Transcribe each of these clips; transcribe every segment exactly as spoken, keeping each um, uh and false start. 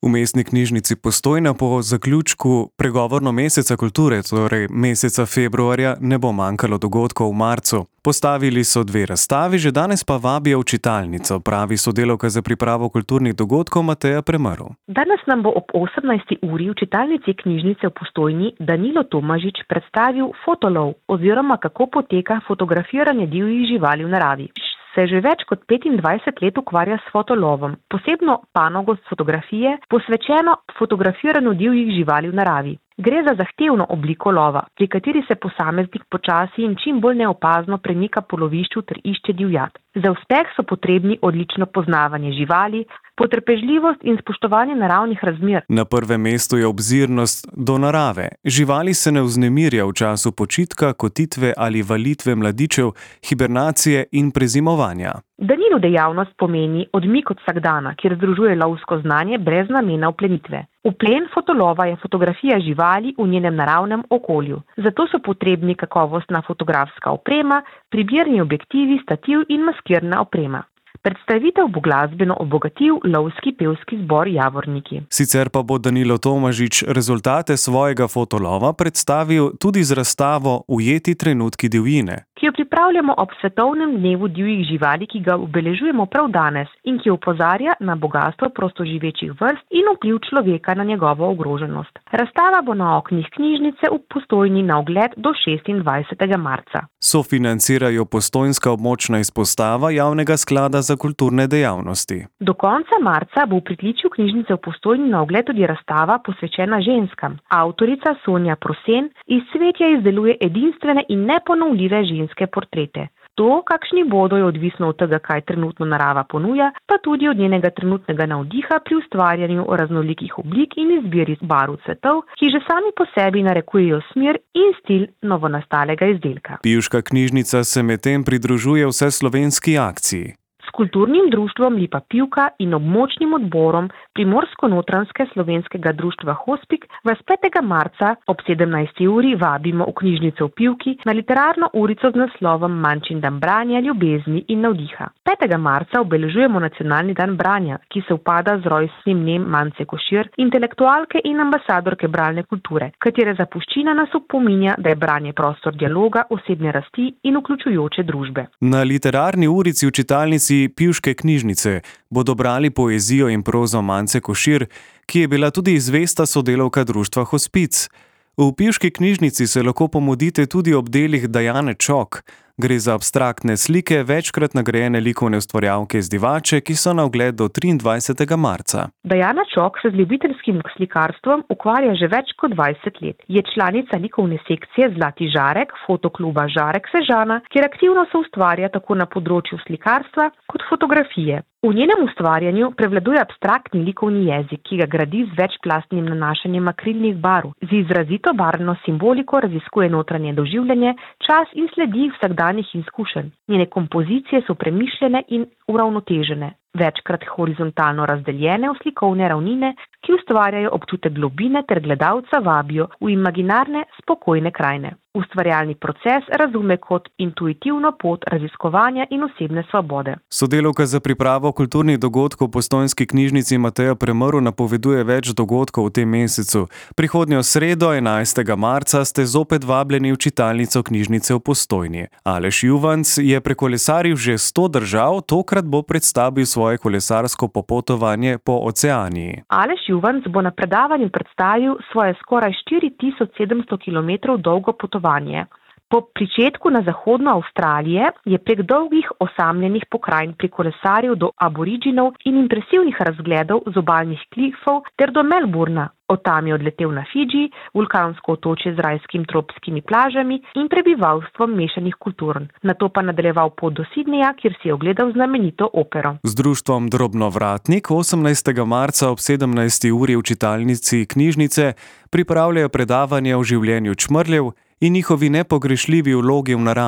V Mestni knjižnici Postojna po zaključku pregovorno meseca kulture, torej meseca februarja, ne bo manjkalo dogodkov v marcu. Postavili so dve razstavi, že danes pa vabijo v čitalnico, pravi sodelavka za pripravo kulturnih dogodkov Mateja Premrl. Danes nam bo ob osemnajsti uri v čitalnici knjižnice v Postojni Danilo Tomažič predstavil fotolov oziroma kako poteka fotografiranje divjih živali v naravi. Se že več kot petindvajset let ukvarja s fotolovom, posebno panogo fotografije, posvečeno fotografiranju divjih živali v naravi. Gre za zahtevno obliko lova, pri kateri se posameznik počasi in čim bolj neopazno premika po lovišču ter išče divjad. Za uspeh so potrebni odlično poznavanje živali, potrpežljivost in spoštovanje naravnih razmer. Na prvem mestu je obzirnost do narave. Živali se ne vznemirja v času počitka, kotitve ali valitve mladičev, hibernacije in prezimovanja. Danilo dejavnost pomeni odmik od vsakdana, kjer združuje lovsko znanje brez namena uplenitve. Uplen fotolova je fotografija živali v njenem naravnem okolju. Zato so potrebni kakovostna fotografska oprema, primerni objektivi, stativ in maskirna oprema. Predstavitev bo glasbeno obogatil lovski pevski zbor Javorniki. Sicer pa bo Danilo Tomažič rezultate svojega fotolova predstavil tudi z razstavo Ujeti trenutki divjine, ki jo pripravljamo ob svetovnem dnevu divjih živali, ki ga obeležujemo prav danes in ki opozarja na bogastvo prostoživečih vrst in vpliv človeka na njegovo ogroženost. Razstava bo na oknih knjižnice v Postojni na ogled do šestindvajsetega marca. Sofinancirajo postojnska območna izpostava Javnega sklada za kulturne dejavnosti. Do konca marca bo v pritličju knjižnice v Postojni na ogled tudi razstava posvečena ženskam. Avtorica Sonja Prosen iz cvetja izdeluje edinstvene in neponovljive ženske portrete. To, kakšni bodo, je odvisno od tega, kaj trenutno narava ponuja, pa tudi od njenega trenutnega navdiha pri ustvarjanju raznolikih oblik in izbiri barv cvetov, ki že sami po sebi narekujejo smer in stil novonastalega izdelka. Pivška knjižnica se medtem pridružuje vseslovenski akciji. S kulturnim društvom Lipa Pivka in območnim odborom Primorsko-Notranjske slovenskega društva Hospic vas petega marca ob sedemnajsti uri vabimo v knjižnico v Pivki na literarno urico z naslovom Mančin dan branja, ljubezni in navdiha. petega marca obeležujemo nacionalni dan branja, ki se upada z rojstnim dnem Mance Košir, intelektualke in ambasadorke bralne kulture, katere zapuščina nas opominja, da je branje prostor dialoga, osebne rasti in vključujoče družbe. Na literarni urici v čitalnici Pivške knjižnice bodo brali poezijo in prozo Mance Košir, ki je bila tudi zvesta sodelavka društva Hospic. V Pivški knjižnici se lahko pomudite tudi ob delih Dajane Čok. Gre za abstraktne slike večkrat nagrajene likovne ustvarjalke z Divače, ki so na ogled do triindvajsetega marca. Dajana Čok se z ljubiteljskim slikarstvom ukvarja že več kot dvajset let. Je članica likovne sekcije Zlati žarek, fotokluba Žarek Sežana, kjer aktivno se ustvarja tako na področju slikarstva kot fotografije. V njenem ustvarjanju prevladuje abstraktni likovni jezik, ki ga gradi z večplastnim nanašanjem akrilnih barv. Z izrazito barvno simboliko raziskuje notranje doživljanje, čas in sledi vsakdanjih izkušenj. Njene kompozicije so premišljene in uravnotežene, večkrat horizontalno razdeljene v slikovne ravnine, ki ustvarjajo občutek globine ter gledalca vabijo v imaginarne, spokojne krajine. Ustvarjalni proces razume kot intuitivno pot raziskovanja in osebne svobode. Sodelavka za pripravo kulturnih dogodkov v Postojnski knjižnici Mateja Premrl napoveduje več dogodkov v tem mesecu. Prihodnjo sredo, enajstega marca, ste zopet vabljeni v čitalnico knjižnice v Postojni. Aleš Juvanc je prekolesaril že sto držav, tokrat bo predstavil svoje kolesarsko popotovanje po Oceaniji. Aleš Juvanc bo na predavanju predstavil svoje skoraj štiri tisoč sedemsto kilometrov dolgo potovanje. Po pričetku na zahodno Avstralije je prek dolgih osamljenih pokrajin prikolesaril do aboriginov in impresivnih razgledov z obalnih klifov ter do Melbourna. Od tam je odletel na Fidži, vulkansko otočje z rajskimi tropskimi plažami in prebivalstvom mešanih kultur. Nato pa nadaljeval pot do Sidneja, kjer si je ogledal znamenito opero. Z društvom Drobnovratnik osemnajstega marca ob sedemnajsti uri v čitalnici knjižnice pripravljajo predavanje o življenju čmrljev in njihovi nepogrešljivi vlogi v naravi.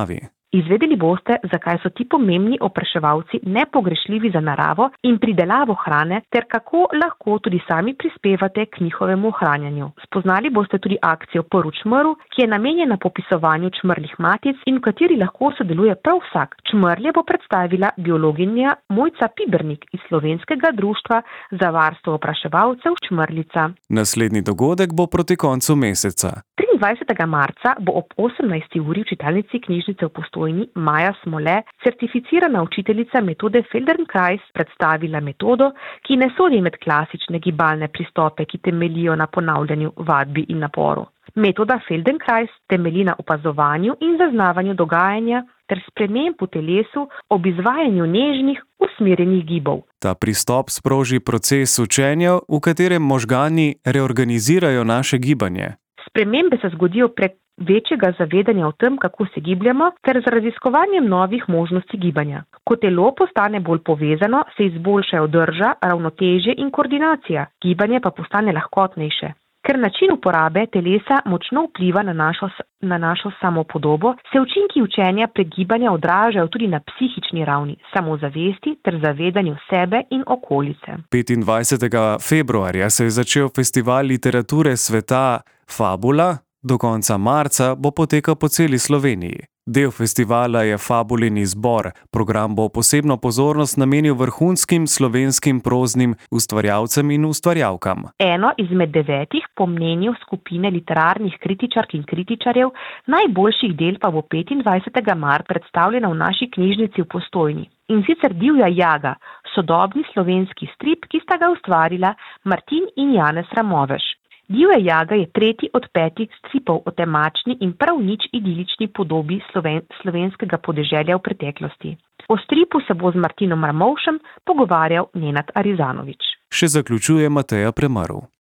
Izvedeli boste, zakaj so ti pomembni opraševalci nepogrešljivi za naravo in pridelavo hrane, ter kako lahko tudi sami prispevate k njihovemu ohranjanju. Spoznali boste tudi akcijo Prv čmrlj, ki je namenjena popisovanju čmrlih matic in v kateri lahko sodeluje prav vsak. Čmrlje bo predstavila biologinja Mojca Pibernik iz Slovenskega društva za varstvo opraševalcev Čmrlica. Naslednji dogodek bo proti koncu meseca. triindvajsetega marca bo ob osemnajsti uri v čitalnici knjižnice v Postojni Maja Smole, certificirana učiteljica metode Feldenkrais, predstavila metodo, ki ne sodi med klasične gibalne pristope, ki temeljijo na ponavljanju, vadbi in naporu. Metoda Feldenkrais temelji na opazovanju in zaznavanju dogajanja ter sprememb v telesu ob izvajanju nežnih, usmerjenih gibov. Ta pristop sproži proces učenja, v katerem možgani reorganizirajo naše gibanje. Spremembe se zgodijo prek večjega zavedanja o tem, kako se gibljamo, ter z raziskovanjem novih možnosti gibanja. Ko telo postane bolj povezano, se izboljšajo drža, ravnotežje in koordinacija, gibanje pa postane lahkotnejše. Ker način uporabe telesa močno vpliva na našo, na našo samopodobo, se učinki učenja prek gibanja odražajo tudi na psihični ravni, samozavesti ter zavedanju sebe in okolice. petindvajsetega februarja se je začel festival literature sveta Fabula, do konca marca bo potekal po celi Sloveniji. Del festivala je Fabulin izbor. Program bo posebno pozornost namenil vrhunskim slovenskim proznim ustvarjalcem in ustvarjalkam. Eno izmed devetih, po mnenju skupine literarnih kritičark in kritičarjev, najboljših del pa bo petindvajsetega marca predstavljena v naši knjižnici v Postojni. In sicer Divja jaga, sodobni slovenski strip, ki sta ga ustvarila Martin in Janez Ramoveš. Divja jaga je tretji od petih stripov o temačni in prav nič idilični podobi sloven, slovenskega podeželja v preteklosti. O stripu se bo z Martinom Ramovšem pogovarjal Nenad Arizanovič. Še zaključuje Mateja Premrl.